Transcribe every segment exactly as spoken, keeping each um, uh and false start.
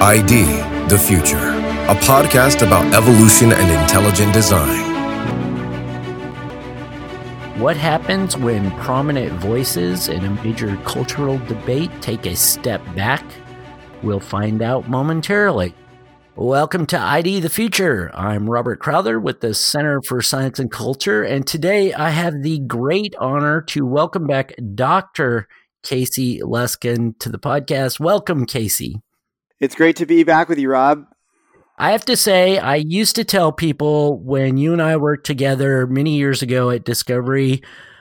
I D, The Future, a podcast about evolution and intelligent design. What happens when prominent voices in a major cultural debate take a step back? We'll find out momentarily. Welcome to I D The Future. I'm Robert Crowther with the Center for Science and Culture, and today I have the great honor to welcome back Doctor Casey Luskin to the podcast. Welcome, Casey. It's great to be back with you, Rob. I have to say, I used to tell people when you and I worked together many years ago at Discovery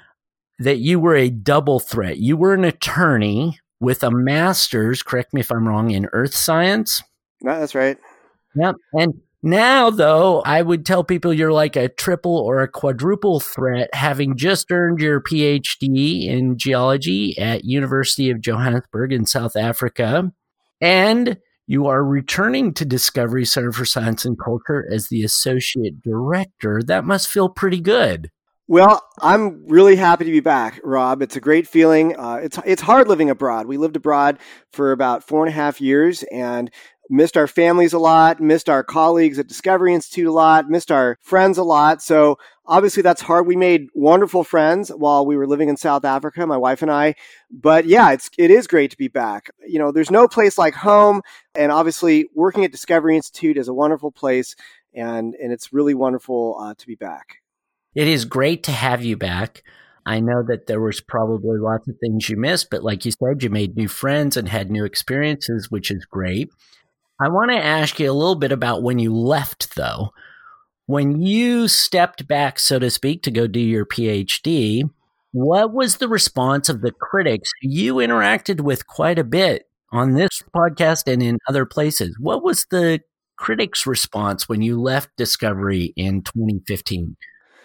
that you were a double threat. You were an attorney with a master's, correct me if I'm wrong, in earth science. No, that's right. Yep. And now, though, I would tell people you're like a triple or a quadruple threat, having just earned your P H D in geology at University of Johannesburg in South Africa. And you are returning to Discovery Center for Science and Culture as the associate director. That must feel pretty good. Well, I'm really happy to be back, Rob. It's a great feeling. Uh, it's it's hard living abroad. We lived abroad for about four and a half years and missed our families a lot, missed our colleagues at Discovery Institute a lot, missed our friends a lot. So obviously that's hard. We made wonderful friends while we were living in South Africa, my wife and I. But yeah, it's it is great to be back. You know, there's no place like home. And obviously working at Discovery Institute is a wonderful place. And, and it's really wonderful uh, to be back. It is great to have you back. I know that there was probably lots of things you missed, but like you said, you made new friends and had new experiences, which is great. I want to ask you a little bit about when you left, though. When you stepped back, so to speak, to go do your P H D, what was the response of the critics you interacted with quite a bit on this podcast and in other places? What was the critics' response when you left Discovery in twenty fifteen?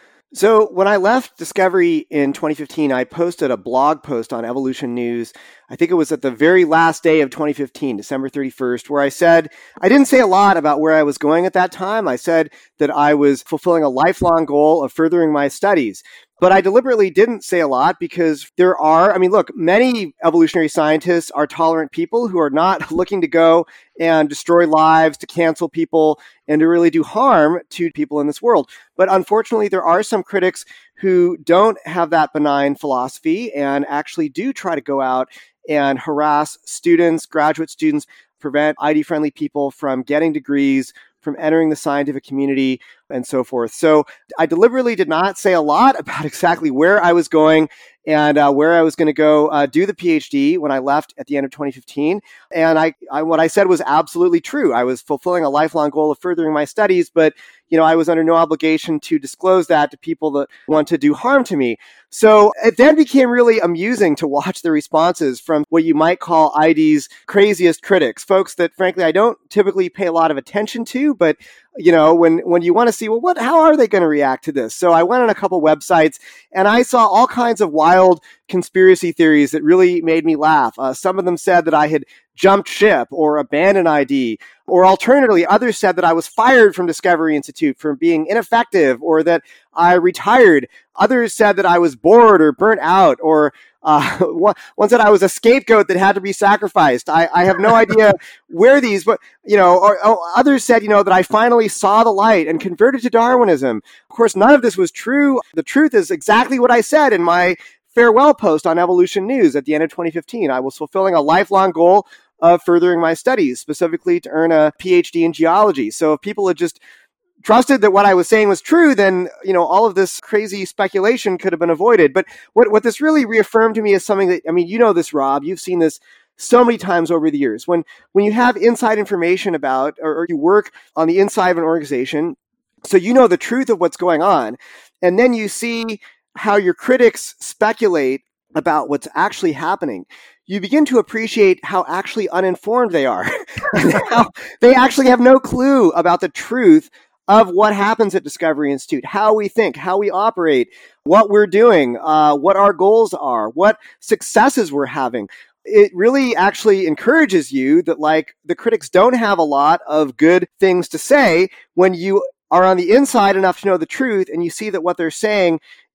So when I left Discovery in twenty fifteen, I posted a blog post on Evolution News. I think it was at the very last day of twenty fifteen, December thirty-first, where I said, I didn't say a lot about where I was going at that time. I said that I was fulfilling a lifelong goal of furthering my studies. But I deliberately didn't say a lot because there are, I mean, look, many evolutionary scientists are tolerant people who are not looking to go and destroy lives, to cancel people, and to really do harm to people in this world. But unfortunately, there are some critics who don't have that benign philosophy and actually do try to go out and harass students, graduate students, prevent I D-friendly people from getting degrees, from entering the scientific community, and so forth. So I deliberately did not say a lot about exactly where I was going and uh, where I was going to go uh, do the P H D when I left at the end of twenty fifteen. And I, I, what I said was absolutely true. I was fulfilling a lifelong goal of furthering my studies, but you know, I was under no obligation to disclose that to people that want to do harm to me. So it then became really amusing to watch the responses from what you might call I D's craziest critics, folks that frankly I don't typically pay a lot of attention to, but you know, when, when you want to see, well, what, how are they going to react to this? So I went on a couple websites and I saw all kinds of wild conspiracy theories that really made me laugh. Uh, some of them said that I had jumped ship or abandoned I D, or alternatively, others said that I was fired from Discovery Institute for being ineffective or that I retired. Others said that I was bored or burnt out, or uh, one said I was a scapegoat that had to be sacrificed. I, I have no idea where these, but, you know, or, or others said, you know, that I finally saw the light and converted to Darwinism. Of course, none of this was true. The truth is exactly what I said in my farewell post on Evolution News at the end of twenty fifteen. I was fulfilling a lifelong goal of furthering my studies, specifically to earn a P H D in geology. So if people had just trusted that what I was saying was true, then, you know, all of this crazy speculation could have been avoided. But what, what this really reaffirmed to me is something that, I mean, you know this, Rob, you've seen this so many times over the years. When, when you have inside information about, or, or you work on the inside of an organization, so you know the truth of what's going on, and then you see how your critics speculate about what's actually happening, you begin to appreciate how actually uninformed they are. How they actually have no clue about the truth of what happens at Discovery Institute, how we think, how we operate, what we're doing, uh, what our goals are, what successes we're having. It really actually encourages you that, like, the critics don't have a lot of good things to say when you are on the inside enough to know the truth and you see that what they're saying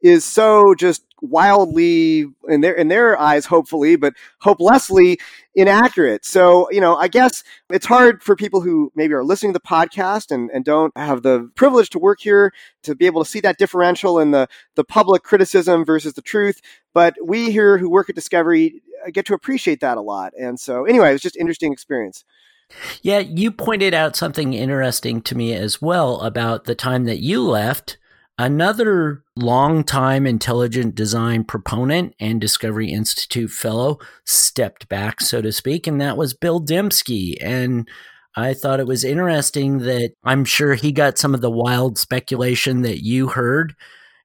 is so just wildly, in their in their eyes, hopefully, but hopelessly inaccurate. So, you know, I guess it's hard for people who maybe are listening to the podcast and, and don't have the privilege to work here to be able to see that differential in the, the public criticism versus the truth. But we here who work at Discovery get to appreciate that a lot. And so anyway, it was just an interesting experience. Yeah, you pointed out something interesting to me as well about the time that you left. Another longtime intelligent design proponent and Discovery Institute fellow stepped back, so to speak, and that was Bill Dembski. And I thought it was interesting that I'm sure he got some of the wild speculation that you heard.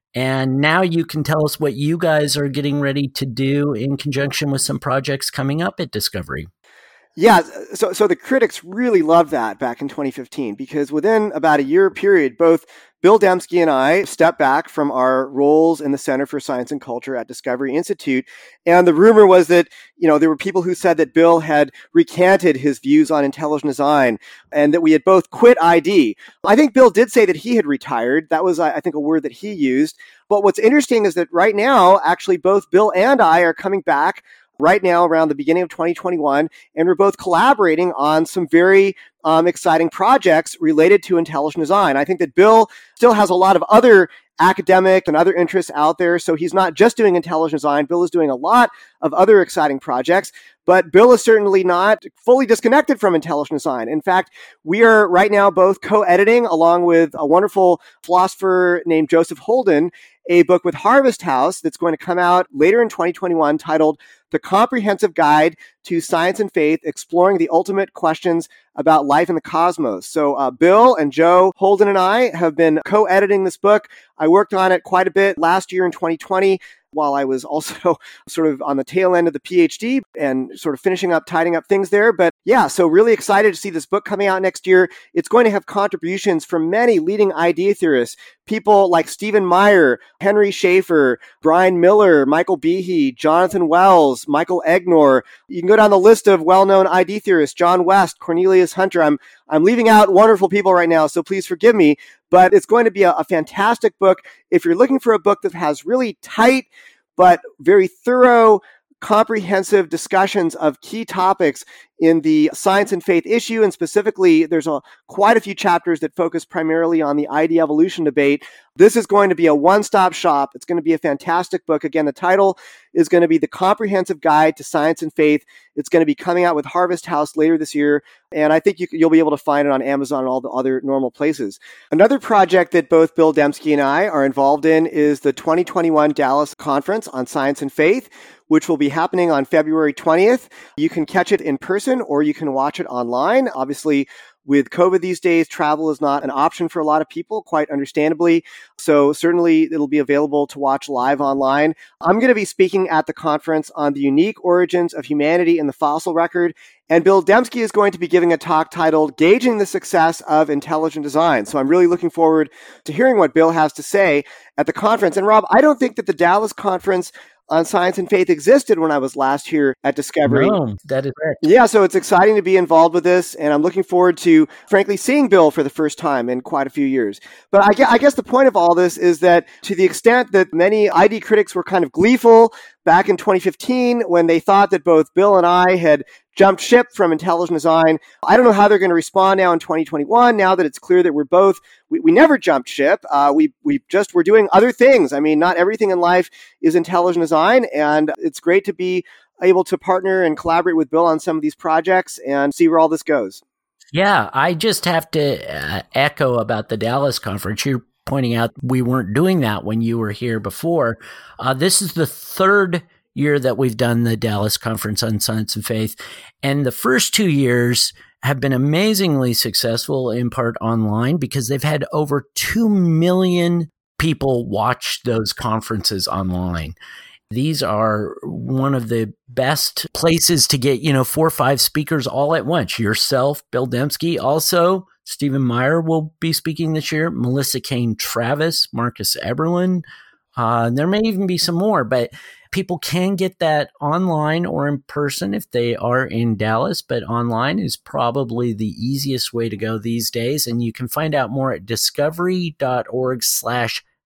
And now you can tell us what you guys are getting ready to do in conjunction with some projects coming up at Discovery. Yeah, so so the critics really loved that back in twenty fifteen because within about a year period, both Bill Dembski and I stepped back from our roles in the Center for Science and Culture at Discovery Institute. And the rumor was that, you know, there were people who said that Bill had recanted his views on intelligent design and that we had both quit I D. I think Bill did say that he had retired. That was, I think, a word that he used. But what's interesting is that right now, actually, both Bill and I are coming back right now around the beginning of twenty twenty-one, and we're both collaborating on some very um, exciting projects related to intelligent design. I think that Bill still has a lot of other academic and other interests out there, so he's not just doing intelligent design. Bill is doing a lot of other exciting projects, but Bill is certainly not fully disconnected from intelligent design. In fact, we are right now both co-editing, along with a wonderful philosopher named Joseph Holden, a book with Harvest House that's going to come out later in twenty twenty-one titled The Comprehensive Guide to Science and Faith, Exploring the Ultimate Questions About Life in the Cosmos. So uh, Bill and Joe Holden and I have been co-editing this book. I worked on it quite a bit last year in twenty twenty, while I was also sort of on the tail end of the PhD and sort of finishing up, tidying up things there. But yeah, so really excited to see this book coming out next year. It's going to have contributions from many leading idea theorists, people like Stephen Meyer, Henry Schaefer, Brian Miller, Michael Behe, Jonathan Wells, Michael Egnor. You can go down the list of well-known I D theorists, John West, Cornelius Hunter. I'm, I'm leaving out wonderful people right now, so please forgive me. But it's going to be a, a fantastic book. If you're looking for a book that has really tight but very thorough, comprehensive discussions of key topics in the science and faith issue, and specifically, there's a, quite a few chapters that focus primarily on the I D evolution debate. This is going to be a one-stop shop. It's going to be a fantastic book. Again, the title is going to be The Comprehensive Guide to Science and Faith. It's going to be coming out with Harvest House later this year, and I think you, you'll be able to find it on Amazon and all the other normal places. Another project that both Bill Dembski and I are involved in is the twenty twenty-one Dallas Conference on Science and Faith, which will be happening on February twentieth. You can catch it in person or you can watch it online. Obviously, with COVID these days, travel is not an option for a lot of people, quite understandably. So certainly it'll be available to watch live online. I'm going to be speaking at the conference on the unique origins of humanity in the fossil record. And Bill Dembski is going to be giving a talk titled Gauging the Success of Intelligent Design. So I'm really looking forward to hearing what Bill has to say at the conference. And Rob, I don't think that the Dallas conference on Science and Faith existed when I was last here at Discovery. No, that is correct. Yeah, so it's exciting to be involved with this, and I'm looking forward to, frankly, seeing Bill for the first time in quite a few years. But I guess, I guess the point of all this is that to the extent that many I D critics were kind of gleeful back in twenty fifteen when they thought that both Bill and I had jumped ship from intelligent design, I don't know how they're going to respond now in twenty twenty-one, now that it's clear that we're both, we, we never jumped ship. Uh, we we just, we're doing other things. I mean, not everything in life is intelligent design, and it's great to be able to partner and collaborate with Bill on some of these projects and see where all this goes. Yeah, I just have to uh, echo about the Dallas conference. You're pointing out we weren't doing that when you were here before. Uh, this is the third year that we've done the Dallas Conference on Science and Faith. And the first two years have been amazingly successful, in part online, because they've had over two million people watch those conferences online. These are one of the best places to get, you know, four or five speakers all at once. Yourself, Bill Dembski, also Stephen Meyer will be speaking this year, Melissa Cain Travis, Marcus Eberlin. Uh, there may even be some more, but people can get that online or in person if they are in Dallas, but online is probably the easiest way to go these days. And you can find out more at discovery.org slash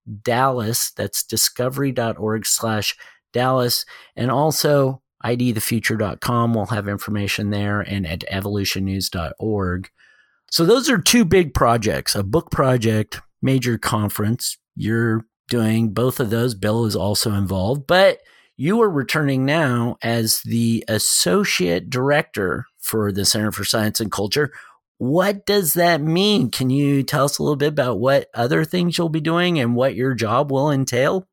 Dallas. That's discovery.org slash Dallas. And also I D the future dot com will have information there, and at evolution news dot org. So those are two big projects, a book project, major conference. You're doing both of those. Bill is also involved, but you are returning now as the associate director for the Center for Science and Culture. What does that mean? Can you tell us a little bit about what other things you'll be doing and what your job will entail?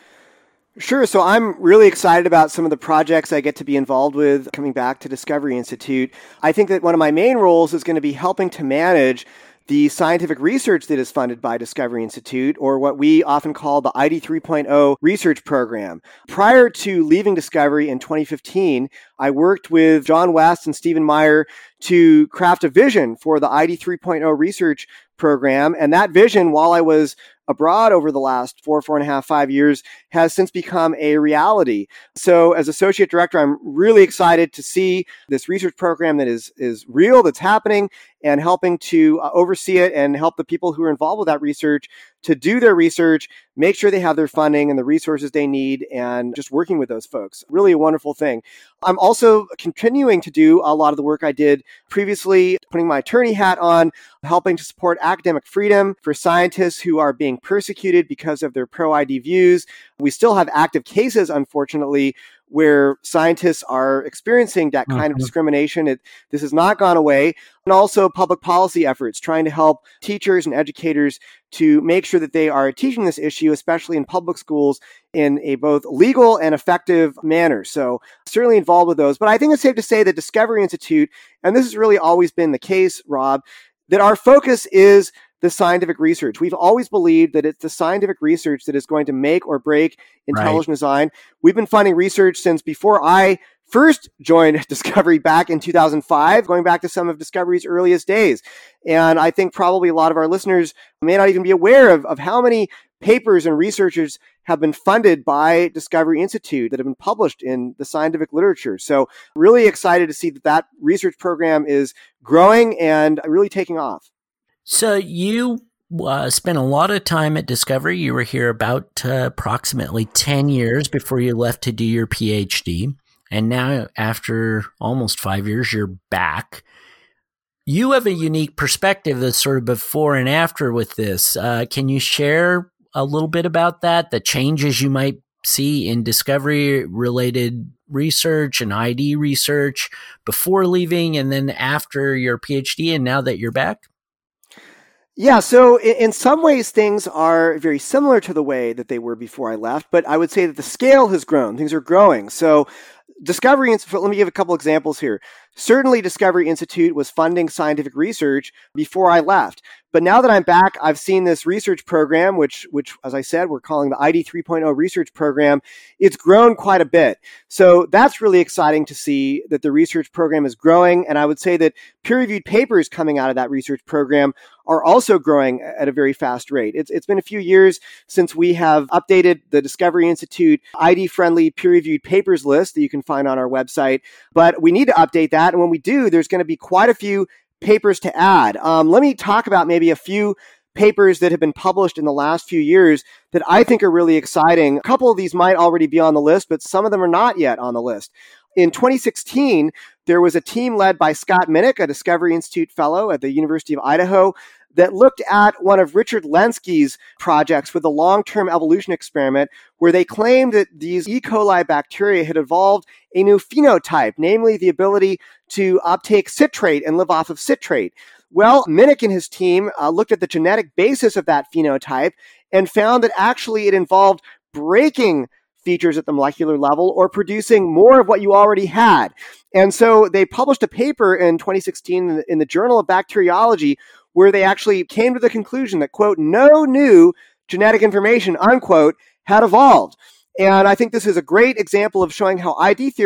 Sure. So I'm really excited about some of the projects I get to be involved with coming back to Discovery Institute. I think that one of my main roles is going to be helping to manage the scientific research that is funded by Discovery Institute, or what we often call the I D three point oh research program. Prior to leaving Discovery in twenty fifteen, I worked with John West and Stephen Meyer to craft a vision for the I D three point oh research program. And that vision, while I was abroad over the last four, four and a half, five years, has since become a reality. So as associate director, I'm really excited to see this research program that is, is real, that's happening, and helping to uh, oversee it and help the people who are involved with that research to do their research, make sure they have their funding and the resources they need, and just working with those folks. Really a wonderful thing. I'm also continuing to do a lot of the work I did previously, putting my attorney hat on, helping to support academic freedom for scientists who are being persecuted because of their pro-I D views. We still have active cases, unfortunately, where scientists are experiencing that kind of discrimination. It, this has not gone away. And also public policy efforts, trying to help teachers and educators to make sure that they are teaching this issue, especially in public schools, in a both legal and effective manner. So certainly involved with those. But I think it's safe to say that Discovery Institute, and this has really always been the case, Rob, that our focus is the scientific research. We've always believed that it's the scientific research that is going to make or break intelligent right. design. We've been funding research since before I first joined Discovery back in two thousand five, going back to some of Discovery's earliest days. And I think probably a lot of our listeners may not even be aware of, of how many papers and researchers have been funded by Discovery Institute that have been published in the scientific literature. So really excited to see that that research program is growing and really taking off. So you uh, spent a lot of time at Discovery. You were here about uh, approximately ten years before you left to do your P H D. And now, after almost five years, you're back. You have a unique perspective that's sort of before and after with this. Uh, can you share a little bit about that, the changes you might see in Discovery-related research and I D research before leaving and then after your P H D and now that you're back? Yeah, so in some ways, things are very similar to the way that they were before I left, but I would say that the scale has grown. Things are growing. So Discovery Institute, let me give a couple examples here. Certainly, Discovery Institute was funding scientific research before I left. But now that I'm back, I've seen this research program, which, which, as I said, we're calling the I D three point oh research program. It's grown quite a bit. So that's really exciting to see that the research program is growing. And I would say that peer-reviewed papers coming out of that research program are also growing at a very fast rate. It's, it's been a few years since we have updated the Discovery Institute I D-friendly peer-reviewed papers list that you can find on our website. But we need to update that. And when we do, there's going to be quite a few papers to add. Um, let me talk about maybe a few papers that have been published in the last few years that I think are really exciting. A couple of these might already be on the list, but some of them are not yet on the list. In twenty sixteen, there was a team led by Scott Minnick, a Discovery Institute fellow at the University of Idaho, that looked at one of Richard Lenski's projects with a long-term evolution experiment where they claimed that these E. coli bacteria had evolved a new phenotype, namely the ability to uptake citrate and live off of citrate. Well, Minnick and his team uh, looked at the genetic basis of that phenotype and found that actually it involved breaking features at the molecular level or producing more of what you already had. And so they published a paper in twenty sixteen in the, in the Journal of Bacteriology where they actually came to the conclusion that, quote, no new genetic information, unquote, had evolved. And I think this is a great example of showing how I D theorists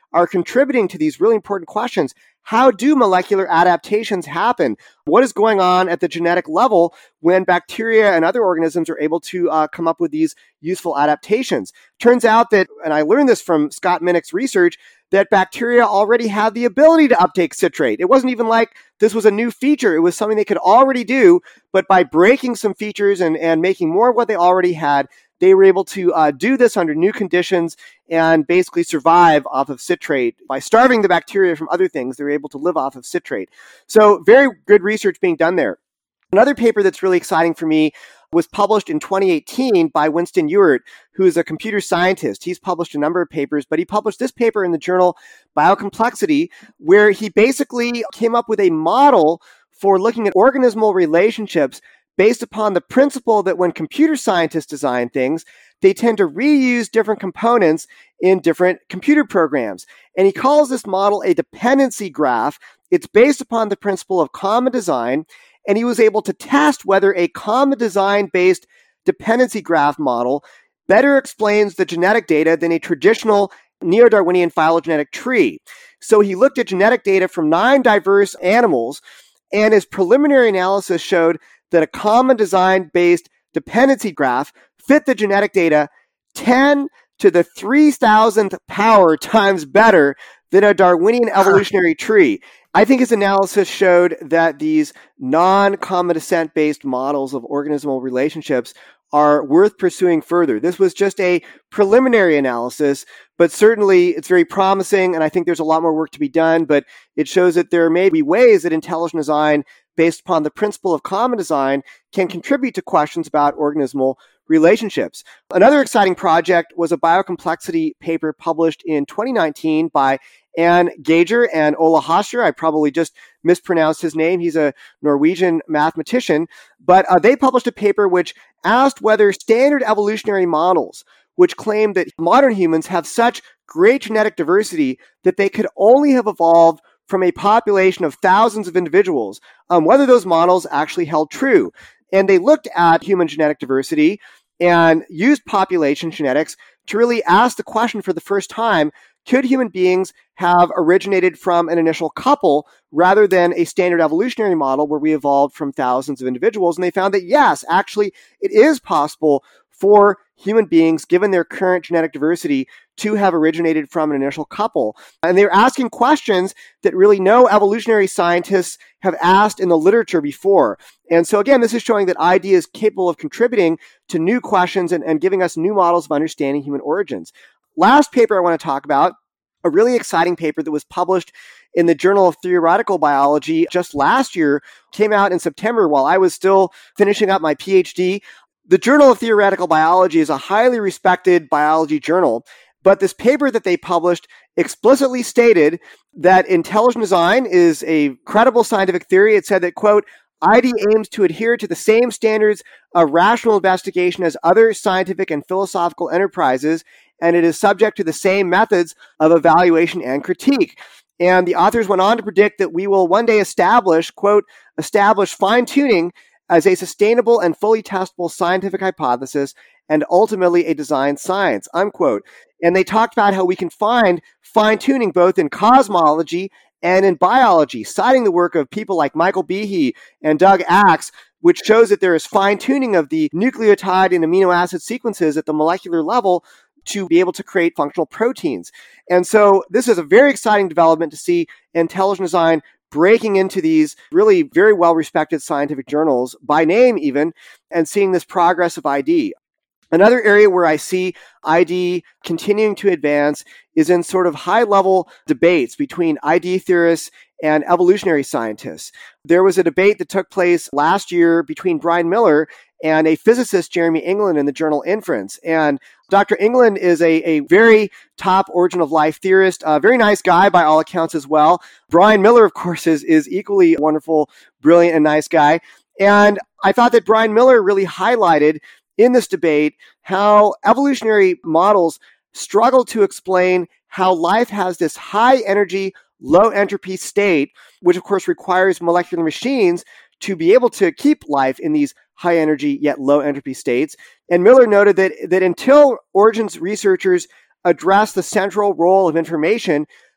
are contributing to these really important questions. How do molecular adaptations happen? What is going on at the genetic level when bacteria and other organisms are able to uh, come up with these useful adaptations? Turns out that, and I learned this from Scott Minnick's research, that bacteria already have the ability to uptake citrate. It wasn't even like this was a new feature. It was something they could already do, but by breaking some features and, and making more of what they already had, they were able to uh, do this under new conditions and basically survive off of citrate. By starving the bacteria from other things, they were able to live off of citrate. So very good research being done there. Another paper that's really exciting for me was published in twenty eighteen by Winston Ewart, who is a computer scientist. He's published a number of papers, but he published this paper in the journal Biocomplexity, where he basically came up with a model for looking at organismal relationships based upon the principle that when computer scientists design things, they tend to reuse different components in different computer programs. And he calls this model a dependency graph. It's based upon the principle of common design, and he was able to test whether a common design-based dependency graph model better explains the genetic data than a traditional neo-Darwinian phylogenetic tree. So he looked at genetic data from nine diverse animals, and his preliminary analysis showed that a common design-based dependency graph fit the genetic data ten to the three thousandth power times better than a Darwinian evolutionary tree. I think his analysis showed that these non-common descent-based models of organismal relationships are worth pursuing further. This was just a preliminary analysis, but certainly it's very promising, and I think there's a lot more work to be done, but it shows that there may be ways that intelligent design based upon the principle of common design can contribute to questions about organismal relationships. Another exciting project was a biocomplexity paper published in twenty nineteen by Anne Gager and Ola Hasher. I probably just mispronounced his name. He's a Norwegian mathematician. But uh, they published a paper which asked whether standard evolutionary models, which claim that modern humans have such great genetic diversity that they could only have evolved from a population of thousands of individuals, um, whether those models actually held true. And they looked at human genetic diversity and used population genetics to really ask the question for the first time, could human beings have originated from an initial couple rather than a standard evolutionary model where we evolved from thousands of individuals? And they found that, yes, actually, it is possible for human beings, given their current genetic diversity, to have originated from an initial couple. And they're asking questions that really no evolutionary scientists have asked in the literature before. And so again, this is showing that I D is capable of contributing to new questions and, and giving us new models of understanding human origins. Last paper I want to talk about, a really exciting paper that was published in the Journal of Theoretical Biology just last year, came out in September while I was still finishing up my PhD. The Journal of Theoretical Biology is a highly respected biology journal, but this paper that they published explicitly stated that intelligent design is a credible scientific theory. It said that, quote, I D aims to adhere to the same standards of rational investigation as other scientific and philosophical enterprises, and it is subject to the same methods of evaluation and critique. And the authors went on to predict that we will one day establish, quote, establish fine-tuning as a sustainable and fully testable scientific hypothesis and ultimately a design science, unquote. And they talked about how we can find fine-tuning both in cosmology and in biology, citing the work of people like Michael Behe and Doug Axe, which shows that there is fine-tuning of the nucleotide and amino acid sequences at the molecular level to be able to create functional proteins. And so this is a very exciting development to see intelligent design breaking into these really very well-respected scientific journals, by name even, and seeing this progress of I D. Another area where I see I D continuing to advance is in sort of high-level debates between I D theorists and evolutionary scientists. There was a debate that took place last year between Brian Miller and a physicist, Jeremy England, in the journal Inference. And Doctor England is a, a very top origin of life theorist, a very nice guy by all accounts as well. Brian Miller, of course, is, is equally wonderful, brilliant, and nice guy. And I thought that Brian Miller really highlighted in this debate how evolutionary models struggle to explain how life has this high energy, low entropy state, which of course requires molecular machines to be able to keep life in these high energy yet low entropy states. And Miller noted that, that until origins researchers address the central role of information,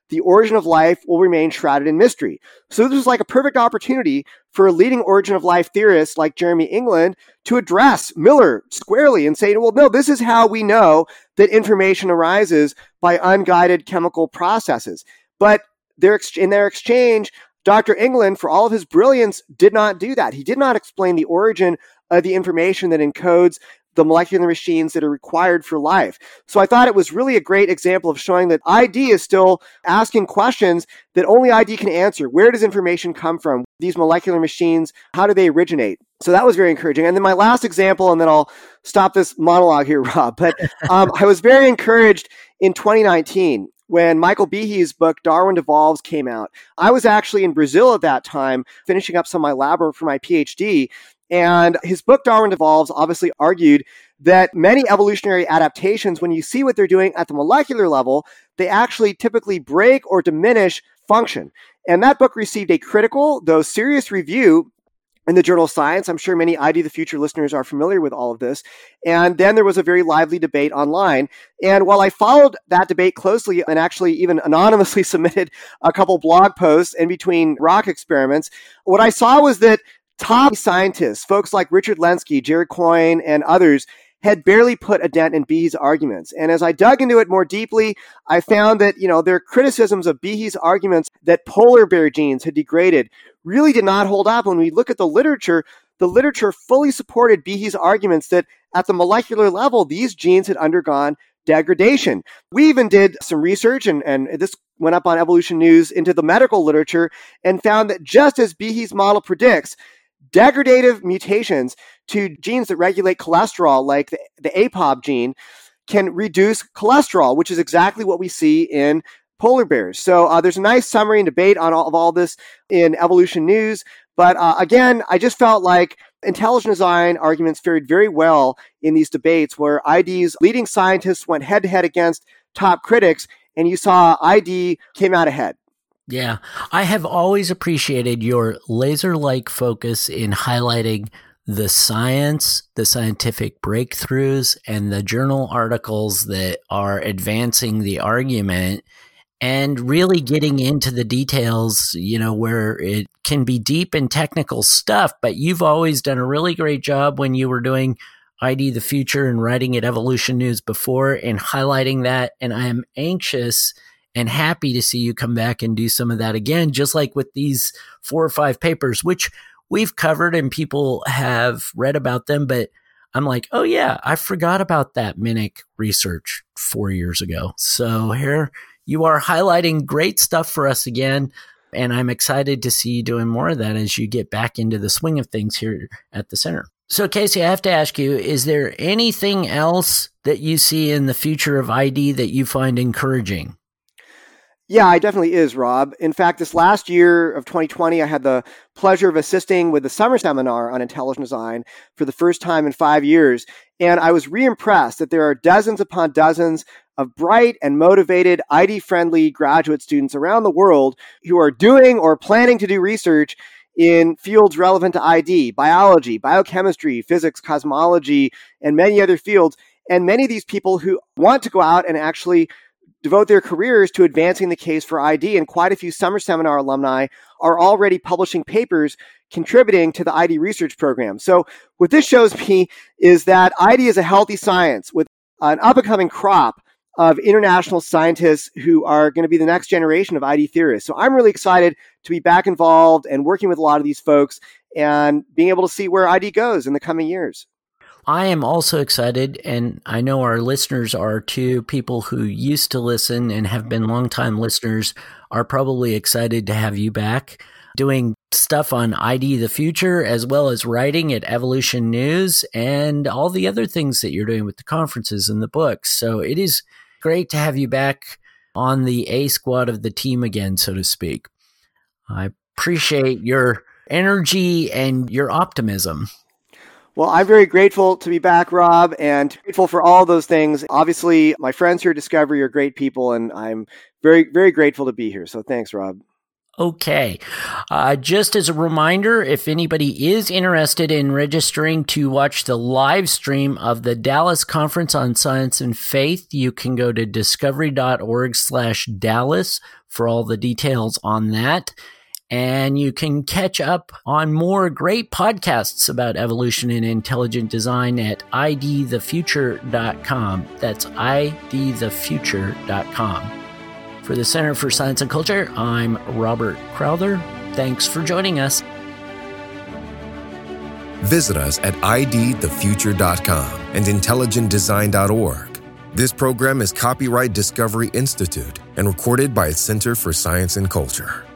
the origin of life will remain shrouded in mystery. So this is like a perfect opportunity for a leading origin of life theorist like Jeremy England to address Miller squarely and say, well, no, this is how we know that information arises by unguided chemical processes. But their ex- in their exchange, Doctor England, for all of his brilliance, did not do that. He did not explain the origin of the information that encodes the molecular machines that are required for life. So I thought it was really a great example of showing that I D is still asking questions that only I D can answer. Where does information come from? These molecular machines, how do they originate? So that was very encouraging. And then my last example, and then I'll stop this monologue here, Rob. But um, I was very encouraged in twenty nineteen when Michael Behe's book, Darwin Devolves, came out. I was actually in Brazil at that time, finishing up some of my lab work for my PhD. And his book, Darwin Devolves, obviously argued that many evolutionary adaptations, when you see what they're doing at the molecular level, they actually typically break or diminish function. And that book received a critical, though serious review in the journal Science. I'm sure many I D the Future listeners are familiar with all of this. And then there was a very lively debate online. And while I followed that debate closely and actually even anonymously submitted a couple blog posts in between rock experiments, what I saw was that top scientists, folks like Richard Lenski, Jerry Coyne, and others, had barely put a dent in Behe's arguments. And as I dug into it more deeply, I found that, you know, their criticisms of Behe's arguments that polar bear genes had degraded really did not hold up. When we look at the literature, the literature fully supported Behe's arguments that at the molecular level, these genes had undergone degradation. We even did some research, and, and this went up on Evolution News, into the medical literature, and found that just as Behe's model predicts, degradative mutations to genes that regulate cholesterol, like the, the A P O B gene, can reduce cholesterol, which is exactly what we see in polar bears. So uh, there's a nice summary and debate on all of all this in Evolution News. But uh, again, I just felt like intelligent design arguments fared very well in these debates where I D's leading scientists went head-to-head against top critics, and you saw I D came out ahead. Yeah, I have always appreciated your laser-like focus in highlighting the science, the scientific breakthroughs, and the journal articles that are advancing the argument, and really getting into the details, you know, where it can be deep and technical stuff. But you've always done a really great job when you were doing I D the Future and writing at Evolution News before and highlighting that. And I am anxious and happy to see you come back and do some of that again, just like with these four or five papers, which we've covered and people have read about them. But I'm like, oh yeah, I forgot about that Minnick research four years ago. So here you are highlighting great stuff for us again. And I'm excited to see you doing more of that as you get back into the swing of things here at the center. So Casey, I have to ask you, is there anything else that you see in the future of I D that you find encouraging? Yeah, it definitely is, Rob. In fact, this last year of twenty twenty, I had the pleasure of assisting with the summer seminar on intelligent design for the first time in five years. And I was re-impressed that there are dozens upon dozens of bright and motivated I D-friendly graduate students around the world who are doing or planning to do research in fields relevant to I D, biology, biochemistry, physics, cosmology, and many other fields. And many of these people who want to go out and actually devote their careers to advancing the case for I D, and quite a few summer seminar alumni are already publishing papers contributing to the I D research program. So what this shows me is that I D is a healthy science with an up-and-coming crop of international scientists who are going to be the next generation of I D theorists. So I'm really excited to be back involved and working with a lot of these folks and being able to see where I D goes in the coming years. I am also excited, and I know our listeners are too. People who used to listen and have been longtime listeners are probably excited to have you back doing stuff on I D the Future, as well as writing at Evolution News and all the other things that you're doing with the conferences and the books. So it is great to have you back on the A squad of the team again, so to speak. I appreciate your energy and your optimism. Well, I'm very grateful to be back, Rob, and grateful for all those things. Obviously, my friends here at Discovery are great people, and I'm very, very grateful to be here. So thanks, Rob. Okay. Uh, just as a reminder, if anybody is interested in registering to watch the live stream of the Dallas Conference on Science and Faith, you can go to discovery.org slash Dallas for all the details on that. And you can catch up on more great podcasts about evolution and intelligent design at I D the future dot com. That's I D the future dot com. For the Center for Science and Culture, I'm Robert Crowther. Thanks for joining us. Visit us at I D the future dot com and intelligent design dot org. This program is copyright Discovery Institute and recorded by its Center for Science and Culture.